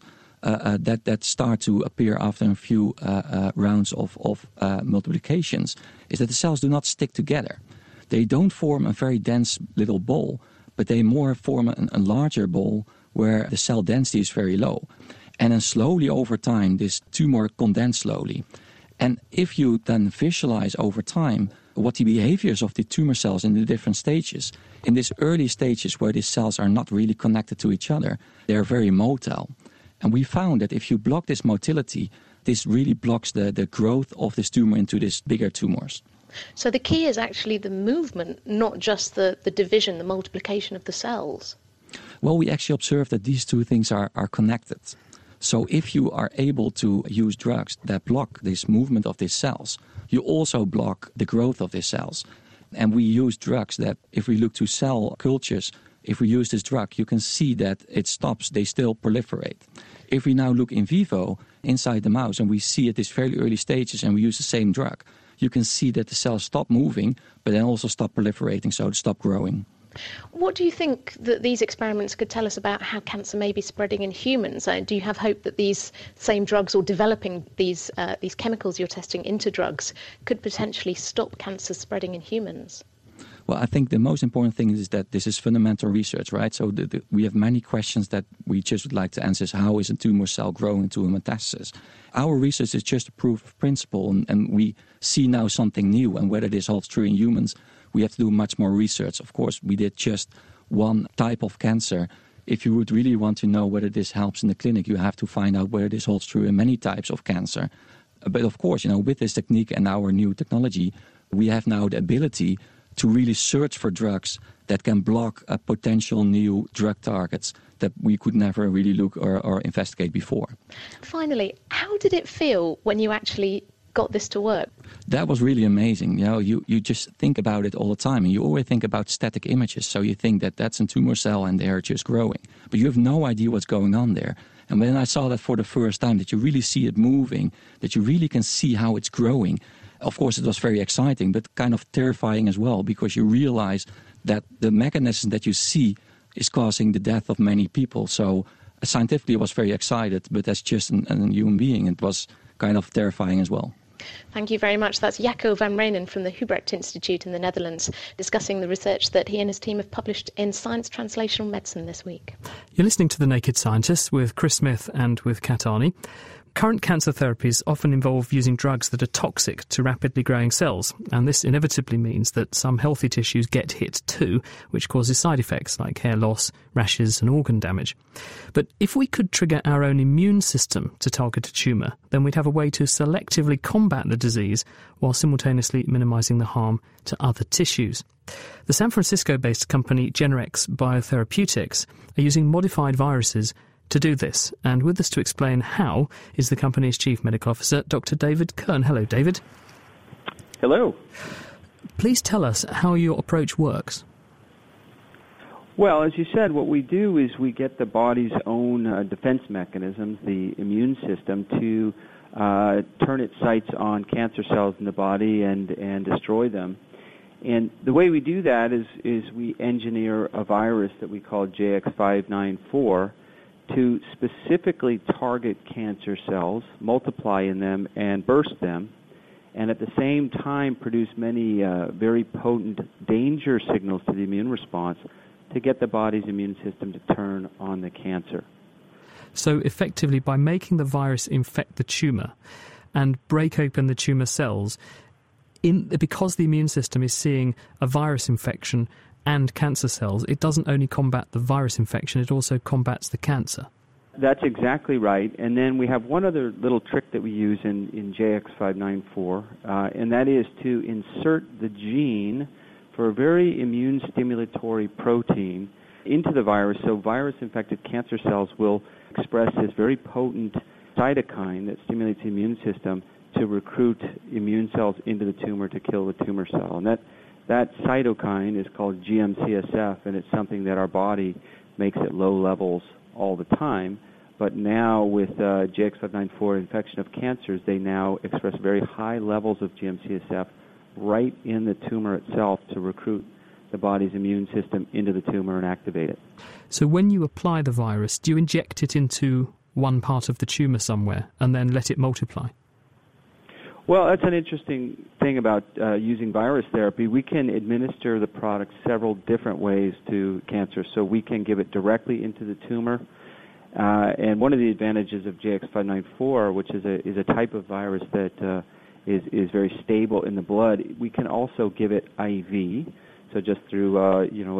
that start to appear after a few rounds of multiplications is that the cells do not stick together. They don't form a very dense little ball, but they more form a larger ball where the cell density is very low. And then slowly over time, this tumor condenses slowly. And if you then visualize over time what the behaviors of the tumor cells in the different stages, in these early stages where these cells are not really connected to each other, they're very motile. And we found that if you block this motility, this really blocks the growth of this tumor into these bigger tumors. So the key is actually the movement, not just the division, the multiplication of the cells. Well, we actually observed that these two things are connected. So if you are able to use drugs that block this movement of these cells, you also block the growth of these cells. And we use drugs that, if we look to cell cultures, if we use this drug, you can see that it stops, they still proliferate. If we now look in vivo inside the mouse and we see at these fairly early stages and we use the same drug, you can see that the cells stop moving, but then also stop proliferating, so they stop growing. What do you think that these experiments could tell us about how cancer may be spreading in humans? Do you have hope that these same drugs or developing these chemicals you're testing into drugs could potentially stop cancer spreading in humans? Well, I think the most important thing is that this is fundamental research, right? So we have many questions that we just would like to answer. How is a tumor cell growing into a metastasis? Our research is just a proof of principle, and we see now something new. And whether this holds true in humans, we have to do much more research. Of course, we did just one type of cancer. If you would really want to know whether this helps in the clinic, you have to find out whether this holds true in many types of cancer. But of course, with this technique and our new technology, we have now the ability to really search for drugs that can block potential new drug targets that we could never really look or investigate before. Finally, how did it feel when you actually got this to work? That was really amazing. You just think about it all the time, and you always think about static images. So you think that that's a tumor cell and they're just growing, but you have no idea what's going on there. And when I saw that for the first time, that you really see it moving, that you really can see how it's growing, of course, it was very exciting, but kind of terrifying as well, because you realize that the mechanism that you see is causing the death of many people. So scientifically, I was very excited, but as just a human being, it was kind of terrifying as well. Thank you very much. That's Jacco van Reenen from the Hubrecht Institute in the Netherlands, discussing the research that he and his team have published in Science Translational Medicine this week. You're listening to The Naked Scientists with Chris Smith and with Kat Arney. Current cancer therapies often involve using drugs that are toxic to rapidly growing cells, and this inevitably means that some healthy tissues get hit too, which causes side effects like hair loss, rashes and organ damage. But if we could trigger our own immune system to target a tumour, then we'd have a way to selectively combat the disease while simultaneously minimising the harm to other tissues. The San Francisco-based company Generex Biotherapeutics are using modified viruses to do this, and with us to explain how is the company's Chief Medical Officer, Dr. David Kern. Hello, David. Hello. Please tell us how your approach works. Well, as you said, what we do is we get the body's own defense mechanisms, the immune system, to turn its sights on cancer cells in the body and destroy them. And the way we do that is we engineer a virus that we call JX594 to specifically target cancer cells, multiply in them, and burst them, and at the same time produce many very potent danger signals to the immune response to get the body's immune system to turn on the cancer. So effectively, by making the virus infect the tumour and break open the tumour cells, because the immune system is seeing a virus infection and cancer cells, it doesn't only combat the virus infection, it also combats the cancer. That's exactly right. And then we have one other little trick that we use in JX594, and that is to insert the gene for a very immune stimulatory protein into the virus, so virus-infected cancer cells will express this very potent cytokine that stimulates the immune system to recruit immune cells into the tumor to kill the tumor cell. And that cytokine is called GM-CSF, and it's something that our body makes at low levels all the time. But now with JX594 infection of cancers, they now express very high levels of GM-CSF right in the tumor itself to recruit the body's immune system into the tumor and activate it. So when you apply the virus, do you inject it into one part of the tumor somewhere and then let it multiply? Well, that's an interesting thing about using virus therapy. We can administer the product several different ways to cancer. So we can give it directly into the tumor. And one of the advantages of JX594, which is a type of virus that is very stable in the blood, we can also give it IV. So just through a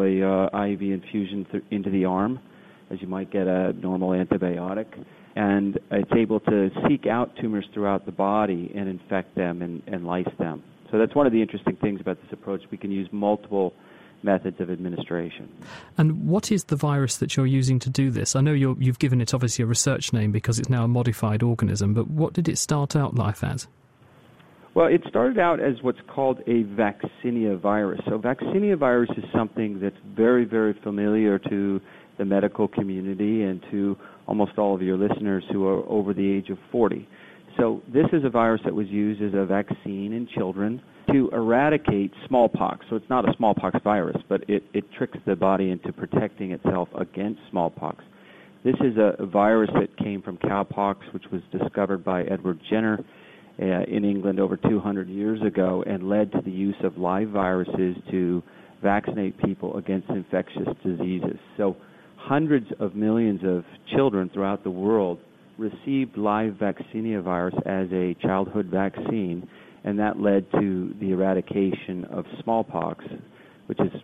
IV infusion into the arm, as you might get a normal antibiotic. And it's able to seek out tumors throughout the body and infect them and lyse them. So that's one of the interesting things about this approach. We can use multiple methods of administration. And what is the virus that you're using to do this? I know you've given it obviously a research name because it's now a modified organism, but what did it start out life as? Well, it started out as what's called a vaccinia virus. So vaccinia virus is something that's very, very familiar to the medical community and to almost all of your listeners who are over the age of 40. So this is a virus that was used as a vaccine in children to eradicate smallpox. So it's not a smallpox virus, but it tricks the body into protecting itself against smallpox. This is a virus that came from cowpox, which was discovered by Edward Jenner in England over 200 years ago and led to the use of live viruses to vaccinate people against infectious diseases. So hundreds of millions of children throughout the world received live vaccinia virus as a childhood vaccine, and that led to the eradication of smallpox, which is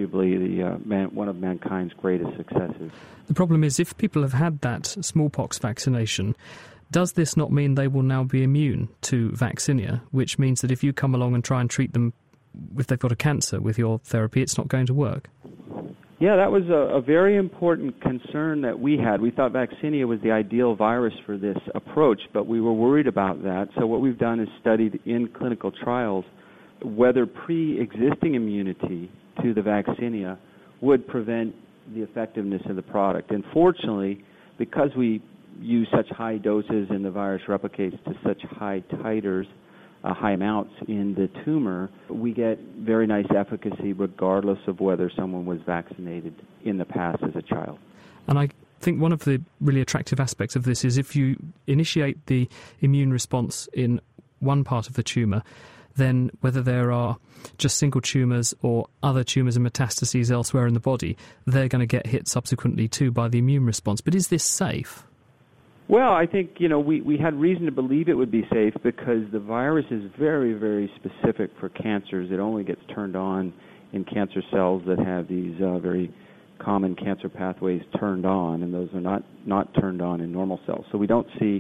arguably one of mankind's greatest successes. The problem is, if people have had that smallpox vaccination, does this not mean they will now be immune to vaccinia, which means that if you come along and try and treat them if they've got a cancer with your therapy, it's not going to work? Yeah, that was a very important concern that we had. We thought vaccinia was the ideal virus for this approach, but we were worried about that. So what we've done is studied in clinical trials whether pre-existing immunity to the vaccinia would prevent the effectiveness of the product. And fortunately, because we use such high doses and the virus replicates to such high titers, high amounts in the tumor, we get very nice efficacy regardless of whether someone was vaccinated in the past as a child. And I think one of the really attractive aspects of this is if you initiate the immune response in one part of the tumour, then whether there are just single tumours or other tumours and metastases elsewhere in the body, they're going to get hit subsequently too by the immune response. But is this safe? Well, I think, we had reason to believe it would be safe because the virus is very, very specific for cancers. It only gets turned on in cancer cells that have these very common cancer pathways turned on, and those are not turned on in normal cells. So we don't see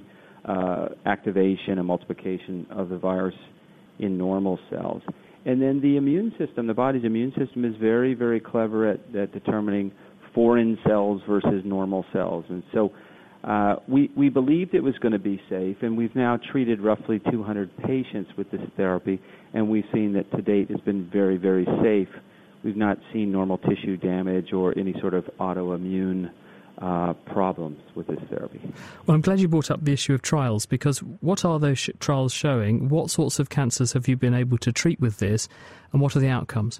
activation and multiplication of the virus in normal cells. And then the immune system, the body's immune system, is very, very clever at determining foreign cells versus normal cells. And so we believed it was going to be safe, and we've now treated roughly 200 patients with this therapy, and we've seen that to date it's been very, very safe. We've not seen normal tissue damage or any sort of autoimmune problems problems with this therapy. Well, I'm glad you brought up the issue of trials, because what are those trials showing? What sorts of cancers have you been able to treat with this, and what are the outcomes?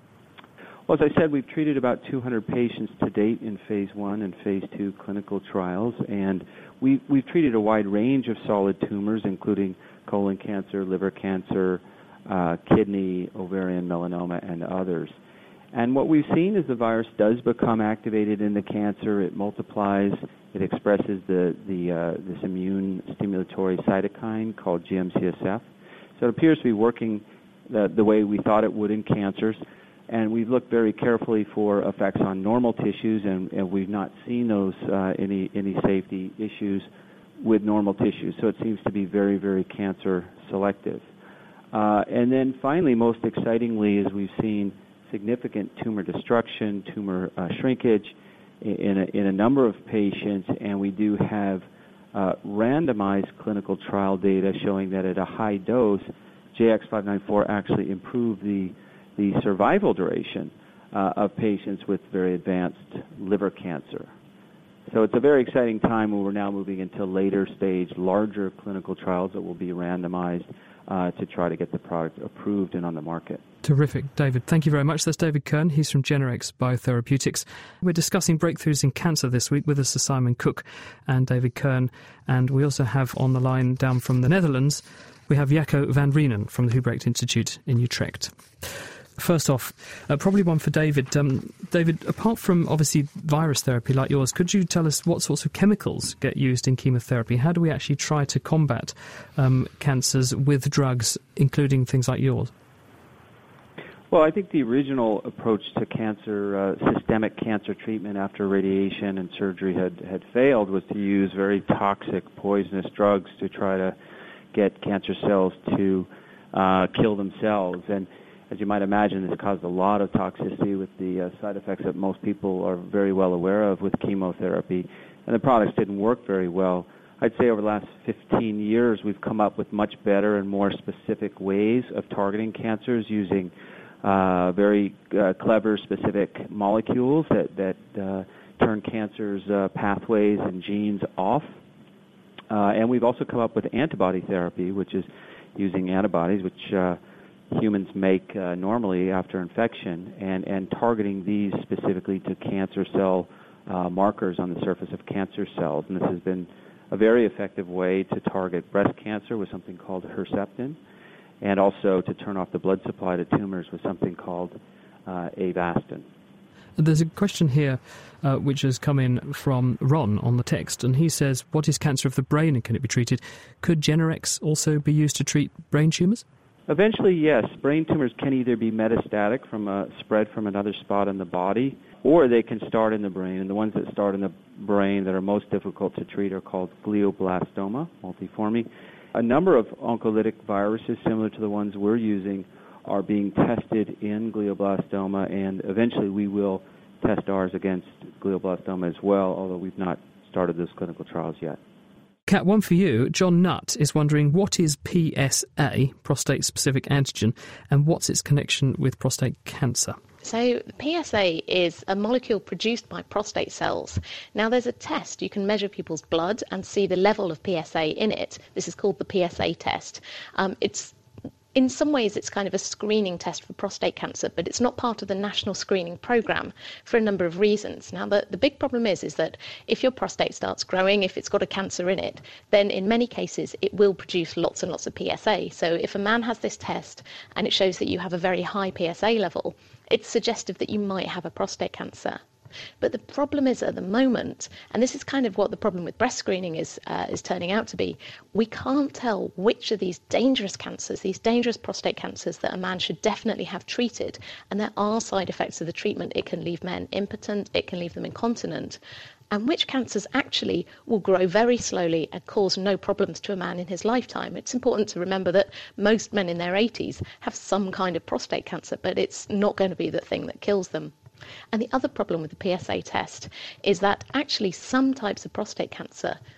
Well, as I said, we've treated about 200 patients to date in Phase 1 and Phase 2 clinical trials, and we've treated a wide range of solid tumors, including colon cancer, liver cancer, kidney, ovarian melanoma, and others. And what we've seen is the virus does become activated in the cancer. It multiplies. It expresses this immune stimulatory cytokine called GM-CSF. So it appears to be working the way we thought it would in cancers. And we've looked very carefully for effects on normal tissues, and we've not seen those any safety issues with normal tissues. So it seems to be very, very cancer selective. And then finally, most excitingly, is we've seen significant tumor destruction, tumor shrinkage in a number of patients, and we do have randomized clinical trial data showing that at a high dose, JX594 actually improved the survival duration of patients with very advanced liver cancer. So it's a very exciting time when we're now moving into later stage, larger clinical trials that will be randomized to try to get the product approved and on the market. Terrific, David. Thank you very much. That's David Kern. He's from Generex Biotherapeutics. We're discussing breakthroughs in cancer this week. With us are Simon Cook and David Kern. And we also have on the line down from the Netherlands, we have Jacco van Rienen from the Hubrecht Institute in Utrecht. First off, probably one for David. David, apart from obviously virus therapy like yours, could you tell us what sorts of chemicals get used in chemotherapy? How do we actually try to combat cancers with drugs, including things like yours? Well, I think the original approach to cancer, systemic cancer treatment after radiation and surgery had failed, was to use very toxic, poisonous drugs to try to get cancer cells to kill themselves. And as you might imagine, this caused a lot of toxicity with the side effects that most people are very well aware of with chemotherapy, and the products didn't work very well. I'd say over the last 15 years, we've come up with much better and more specific ways of targeting cancers using very clever, specific molecules that turn cancer's pathways and genes off. And we've also come up with antibody therapy, which is using antibodies, which humans make normally after infection, and targeting these specifically to cancer cell markers on the surface of cancer cells. And this has been a very effective way to target breast cancer with something called Herceptin, and also to turn off the blood supply to tumors with something called Avastin. There's a question here which has come in from Ron on the text, and he says, what is cancer of the brain and can it be treated? Could Generex also be used to treat brain tumours? Eventually, yes. Brain tumors can either be metastatic from a spread from another spot in the body, or they can start in the brain. And the ones that start in the brain that are most difficult to treat are called glioblastoma multiforme. A number of oncolytic viruses similar to the ones we're using are being tested in glioblastoma, and eventually we will test ours against glioblastoma as well, although we've not started those clinical trials yet. Kat, one for you. John Nutt is wondering, what is PSA, prostate-specific antigen, and what's its connection with prostate cancer? So PSA is a molecule produced by prostate cells. Now there's a test. You can measure people's blood and see the level of PSA in it. This is called the PSA test. In some ways, it's kind of a screening test for prostate cancer, but it's not part of the national screening program for a number of reasons. Now, the big problem is that if your prostate starts growing, if it's got a cancer in it, then in many cases it will produce lots and lots of PSA. So if a man has this test and it shows that you have a very high PSA level, it's suggestive that you might have a prostate cancer. But the problem is at the moment, and this is kind of what the problem with breast screening is turning out to be, we can't tell which of these dangerous cancers, these dangerous prostate cancers that a man should definitely have treated. And there are side effects of the treatment. It can leave men impotent, it can leave them incontinent. And which cancers actually will grow very slowly and cause no problems to a man in his lifetime. It's important to remember that most men in their 80s have some kind of prostate cancer, but it's not going to be the thing that kills them. And the other problem with the PSA test is that actually some types of prostate cancer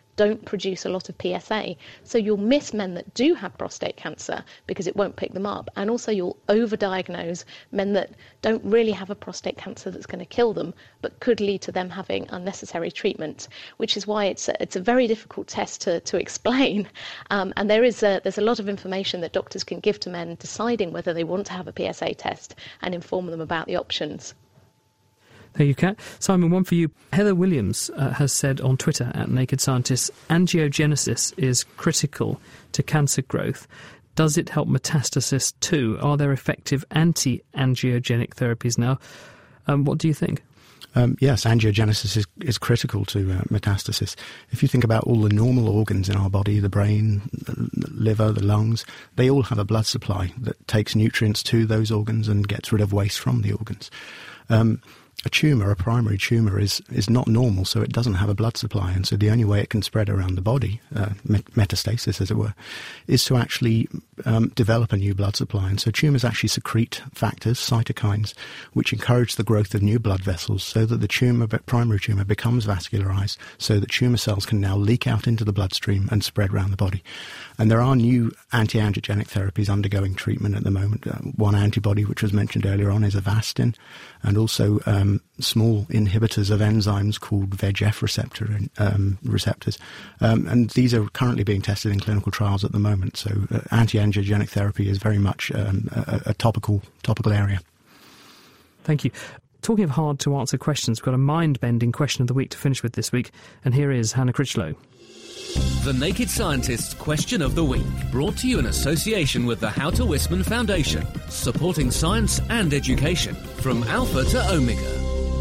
don't produce a lot of PSA. So you'll miss men that do have prostate cancer because it won't pick them up. And also you'll overdiagnose men that don't really have a prostate cancer that's going to kill them, but could lead to them having unnecessary treatment, which is why it's a very difficult test to explain. And there's a lot of information that doctors can give to men deciding whether they want to have a PSA test and inform them about the options. There you go. Simon, one for you. Heather Williams has said on Twitter at Naked Scientists, angiogenesis is critical to cancer growth. Does it help metastasis too? Are there effective anti-angiogenic therapies now? What do you think? Yes, angiogenesis is critical to metastasis. If you think about all the normal organs in our body, the brain, the liver, the lungs, they all have a blood supply that takes nutrients to those organs and gets rid of waste from the organs. A tumour, a primary tumour, is not normal, so it doesn't have a blood supply, and so the only way it can spread around the body, metastasis as it were, is to actually develop a new blood supply. And so tumours actually secrete factors, cytokines, which encourage the growth of new blood vessels so that the primary tumour becomes vascularised, so that tumour cells can now leak out into the bloodstream and spread around the body. And there are new anti-angiogenic therapies undergoing treatment at the moment. One antibody, which was mentioned earlier on, is Avastin, and also small inhibitors of enzymes called VEGF receptors. And these are currently being tested in clinical trials at the moment. So anti-angiogenic therapy is very much a topical area. Thank you. Talking of hard to answer questions, we've got a mind-bending question of the week to finish with this week. And here is Hannah Critchlow. The Naked Scientist's Question of the Week, brought to you in association with the Houter Wisman Foundation, supporting science and education from Alpha to Omega.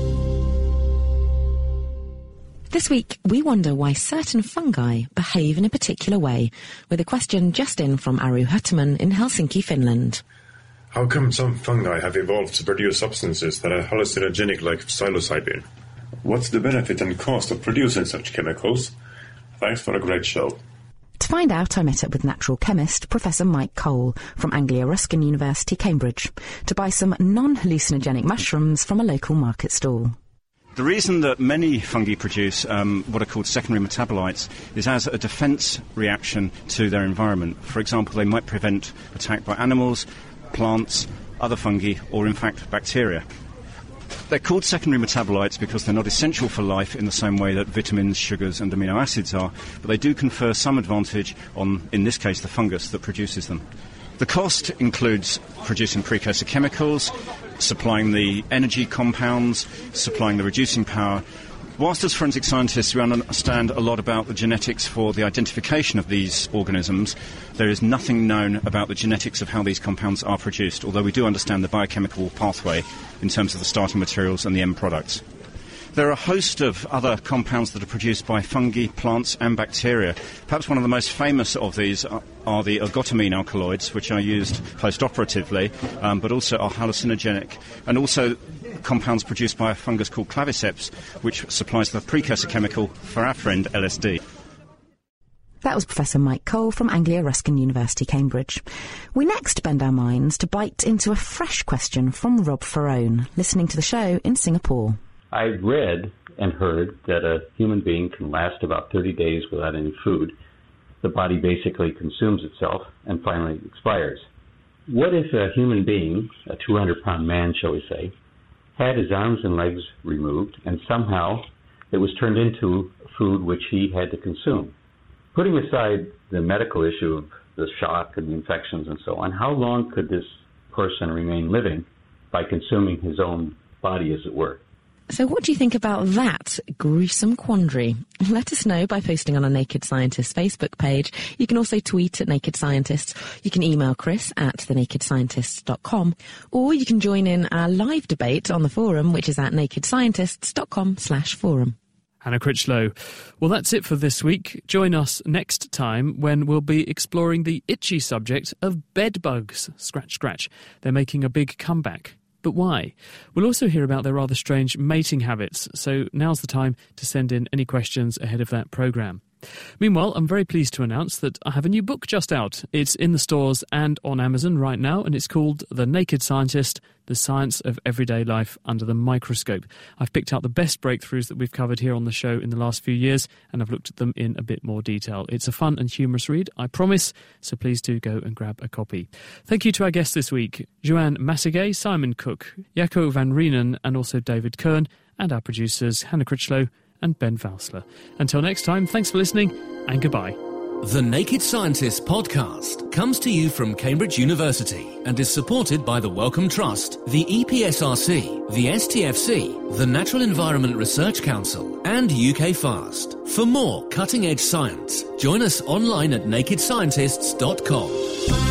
This week, we wonder why certain fungi behave in a particular way, with a question just in from Aru Hutterman in Helsinki, Finland. How come some fungi have evolved to produce substances that are hallucinogenic like psilocybin? What's the benefit and cost of producing such chemicals? Thanks for a great show. To find out, I met up with natural chemist Professor Mike Cole from Anglia Ruskin University, Cambridge, to buy some non-hallucinogenic mushrooms from a local market stall. The reason that many fungi produce what are called secondary metabolites is as a defence reaction to their environment. For example, they might prevent attack by animals, plants, other fungi, or in fact bacteria. They're called secondary metabolites because they're not essential for life in the same way that vitamins, sugars and amino acids are, but they do confer some advantage on, in this case, the fungus that produces them. The cost includes producing precursor chemicals, supplying the energy compounds, supplying the reducing power. Whilst as forensic scientists we understand a lot about the genetics for the identification of these organisms, there is nothing known about the genetics of how these compounds are produced, although we do understand the biochemical pathway in terms of the starting materials and the end products. There are a host of other compounds that are produced by fungi, plants and bacteria. Perhaps one of the most famous of these are the ergotamine alkaloids, which are used post-operatively, but also are hallucinogenic, and also compounds produced by a fungus called claviceps, which supplies the precursor chemical for our friend LSD. That was Professor Mike Cole from Anglia Ruskin University, Cambridge. We next bend our minds to bite into a fresh question from Rob Farone, listening to the show in Singapore. I read and heard that a human being can last about 30 days without any food. The body basically consumes itself and finally expires. What if a human being, a 200-pound man, shall we say, had his arms and legs removed and somehow it was turned into food which he had to consume? Putting aside the medical issue of the shock and the infections and so on, how long could this person remain living by consuming his own body, as it were? So what do you think about that gruesome quandary? Let us know by posting on our Naked Scientists Facebook page. You can also tweet at Naked Scientists. You can email Chris at thenakedscientists.com, or you can join in our live debate on the forum, which is at nakedscientists.com/forum. Hannah Critchlow. Well, that's it for this week. Join us next time when we'll be exploring the itchy subject of bed bugs. Scratch, scratch. They're making a big comeback. But why? We'll also hear about their rather strange mating habits, so now's the time to send in any questions ahead of that programme. Meanwhile, I'm very pleased to announce that I have a new book just out. It's in the stores and on Amazon right now, and it's called The Naked Scientist, The Science of Everyday Life Under the Microscope. I've picked out the best breakthroughs that we've covered here on the show in the last few years, and I've looked at them in a bit more detail. It's a fun and humorous read, I promise, so please do go and grab a copy. Thank you to our guests this week, Joanne Massegay, Simon Cook, Jaco van Rienen, and also David Kern, and our producers Hannah Critchlow and Ben Valsler. Until next time, thanks for listening and goodbye. The Naked Scientist podcast comes to you from Cambridge University and is supported by the Wellcome Trust, the EPSRC, the STFC, the Natural Environment Research Council, and UK FAST. For more cutting-edge science, join us online at nakedscientists.com.